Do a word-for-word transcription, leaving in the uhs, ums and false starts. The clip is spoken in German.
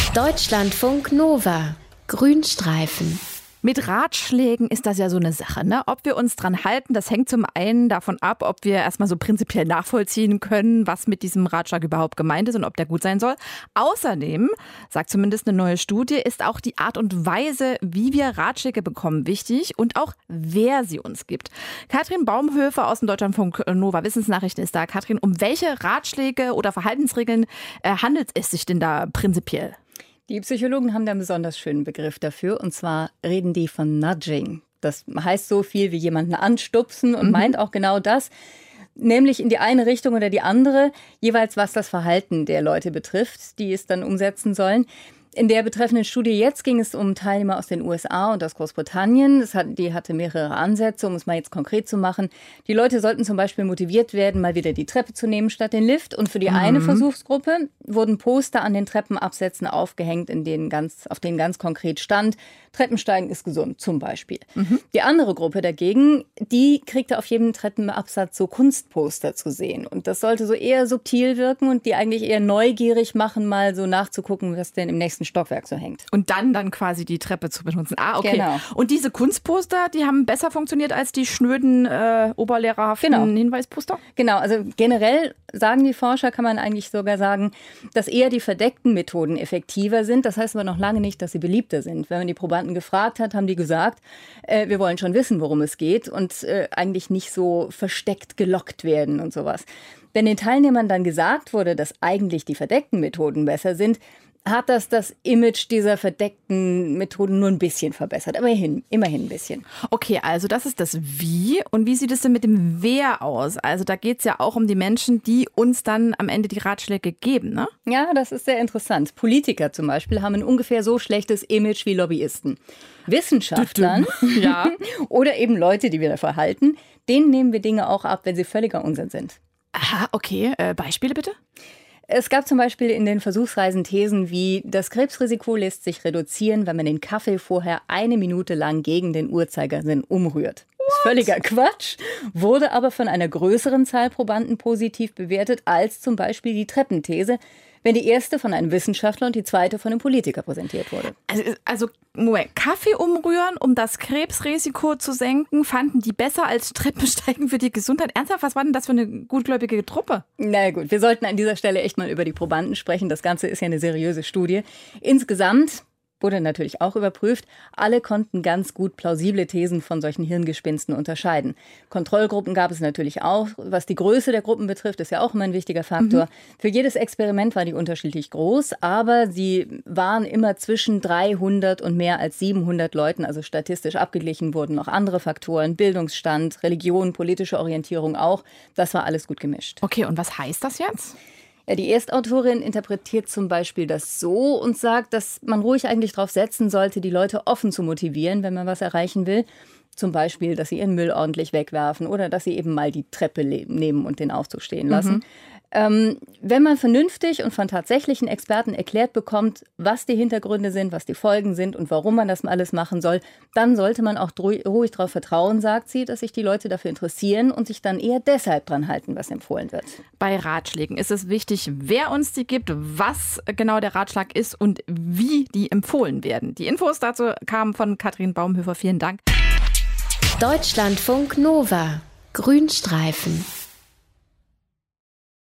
Deutschlandfunk Nova. Grünstreifen. Mit Ratschlägen ist das ja so eine Sache, ne? Ob wir uns dran halten, das hängt zum einen davon ab, ob wir erstmal so prinzipiell nachvollziehen können, was mit diesem Ratschlag überhaupt gemeint ist und ob der gut sein soll. Außerdem, sagt zumindest eine neue Studie, ist auch die Art und Weise, wie wir Ratschläge bekommen, wichtig und auch wer sie uns gibt. Katrin Baumhöfer aus dem Deutschlandfunk Nova Wissensnachrichten ist da. Katrin, um welche Ratschläge oder Verhaltensregeln äh, handelt es sich denn da prinzipiell? Die Psychologen haben da einen besonders schönen Begriff dafür, und zwar reden die von Nudging. Das heißt so viel wie jemanden anstupsen und mhm. meint auch genau das, nämlich in die eine Richtung oder die andere, jeweils was das Verhalten der Leute betrifft, die es dann umsetzen sollen. In der betreffenden Studie jetzt ging es um Teilnehmer aus den U S A und aus Großbritannien. Das hat, die hatte mehrere Ansätze, um es mal jetzt konkret zu machen. Die Leute sollten zum Beispiel motiviert werden, mal wieder die Treppe zu nehmen statt den Lift. Und für die mhm. eine Versuchsgruppe wurden Poster an den Treppenabsätzen aufgehängt, in denen ganz, auf denen ganz konkret stand, Treppensteigen ist gesund, zum Beispiel. Mhm. Die andere Gruppe dagegen, die kriegte auf jedem Treppenabsatz so Kunstposter zu sehen. Und das sollte so eher subtil wirken und die eigentlich eher neugierig machen, mal so nachzugucken, was denn im nächsten Stockwerk so hängt. Und dann dann quasi die Treppe zu benutzen. Ah, okay. Genau. Und diese Kunstposter, die haben besser funktioniert als die schnöden, äh, oberlehrerhaften genau. Hinweisposter? Genau, also generell sagen die Forscher, kann man eigentlich sogar sagen, dass eher die verdeckten Methoden effektiver sind. Das heißt aber noch lange nicht, dass sie beliebter sind. Wenn man die Probanden gefragt hat, haben die gesagt, äh, wir wollen schon wissen, worum es geht und äh, eigentlich nicht so versteckt gelockt werden und sowas. Wenn den Teilnehmern dann gesagt wurde, dass eigentlich die verdeckten Methoden besser sind, hat das das Image dieser verdeckten Methoden nur ein bisschen verbessert. Aber immerhin, immerhin ein bisschen. Okay, also das ist das Wie. Und wie sieht es denn mit dem Wer aus? Also da geht es ja auch um die Menschen, die uns dann am Ende die Ratschläge geben, ne? Ja, das ist sehr interessant. Politiker zum Beispiel haben ein ungefähr so schlechtes Image wie Lobbyisten. Wissenschaftlern ja. oder eben Leute, die wir dafür halten, denen nehmen wir Dinge auch ab, wenn sie völliger Unsinn sind. Aha, okay. Äh, Beispiele bitte? Es gab zum Beispiel in den Versuchsreisen Thesen wie, das Krebsrisiko lässt sich reduzieren, wenn man den Kaffee vorher eine Minute lang gegen den Uhrzeigersinn umrührt. Das ist völliger Quatsch, wurde aber von einer größeren Zahl Probanden positiv bewertet als zum Beispiel die Treppenthese, wenn die erste von einem Wissenschaftler und die zweite von einem Politiker präsentiert wurde. Also, also Moment, Kaffee umrühren, um das Krebsrisiko zu senken, fanden die besser als Treppensteigen für die Gesundheit? Ernsthaft, was war denn das für eine gutgläubige Truppe? Na gut, wir sollten an dieser Stelle echt mal über die Probanden sprechen. Das Ganze ist ja eine seriöse Studie. Insgesamt wurde natürlich auch überprüft. Alle konnten ganz gut plausible Thesen von solchen Hirngespinsten unterscheiden. Kontrollgruppen gab es natürlich auch. Was die Größe der Gruppen betrifft, ist ja auch immer ein wichtiger Faktor. Mhm. Für jedes Experiment war die unterschiedlich groß, aber sie waren immer zwischen dreihundert und mehr als siebenhundert Leuten, also statistisch abgeglichen wurden noch andere Faktoren, Bildungsstand, Religion, politische Orientierung auch. Das war alles gut gemischt. Okay, und was heißt das jetzt? Ja, die Erstautorin interpretiert zum Beispiel das so und sagt, dass man ruhig eigentlich darauf setzen sollte, die Leute offen zu motivieren, wenn man was erreichen will. Zum Beispiel, dass sie ihren Müll ordentlich wegwerfen oder dass sie eben mal die Treppe nehmen und den Aufzug stehen lassen. Mhm. Ähm, wenn man vernünftig und von tatsächlichen Experten erklärt bekommt, was die Hintergründe sind, was die Folgen sind und warum man das alles machen soll, dann sollte man auch ruhig darauf vertrauen, sagt sie, dass sich die Leute dafür interessieren und sich dann eher deshalb dran halten, was empfohlen wird. Bei Ratschlägen ist es wichtig, wer uns die gibt, was genau der Ratschlag ist und wie die empfohlen werden. Die Infos dazu kamen von Katrin Baumhöfer. Vielen Dank. Deutschlandfunk Nova. Grünstreifen.